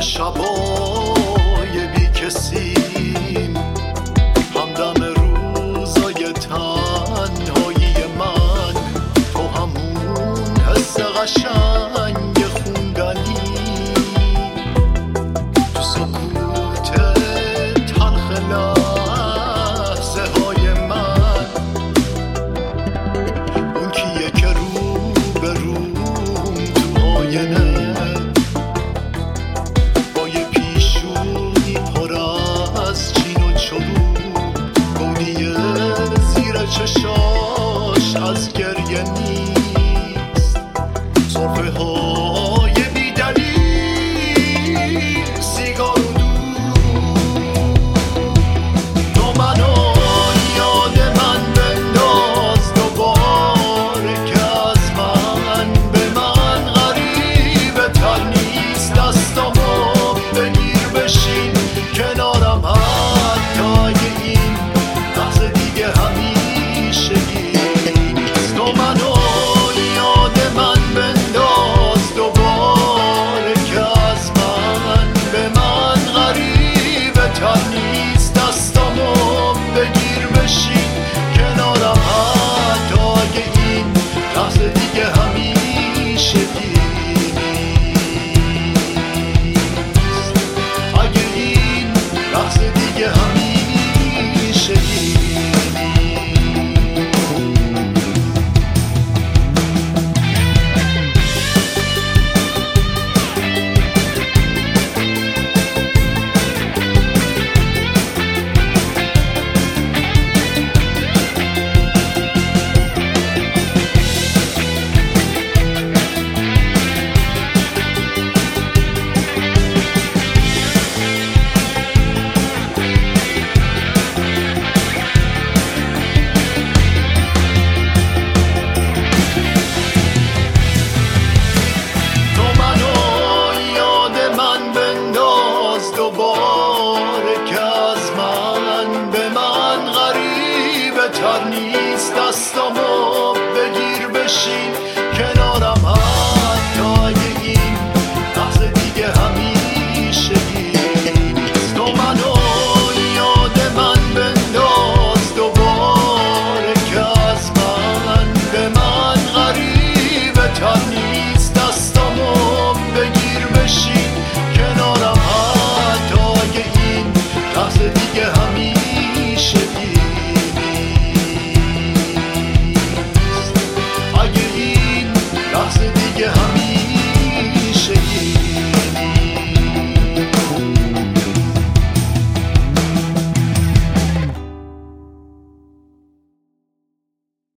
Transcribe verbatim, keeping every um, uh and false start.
شبای بی کسیم، همدم روزای تنهایی من، تو همون حس قشنگ خوندنی تو سکوت تلخ لحظه های من، اون کیه که رو به روم تو آینه چشاش از گریه نیست، صرفه های بی دلیل سیگار و دود. تو منو یاد من بنداز دوباره که از من به من غریبه تر نیست، دستامو بگیر بشین کنارم حتی اگه این لحظه دیگه همین تو منو یاد من بنداز دوباره که از من به من غریبه تر نیست، دستامو بگیر بشین کنارم حتی اگه این لحظه دیگه همیشه نیست، اگه این لحظه دیگه همیشه نیست. تر نیست، دستامو بگیر بشین کنارم حتی اگه این لحظه دیگه همیشگی نیست. تو منو یاد من بنداز دوباره که از من به من غریبه تر نیست، دستامو بگیر بشین کنارم حتی اگه این لحظه دیگه همیشگی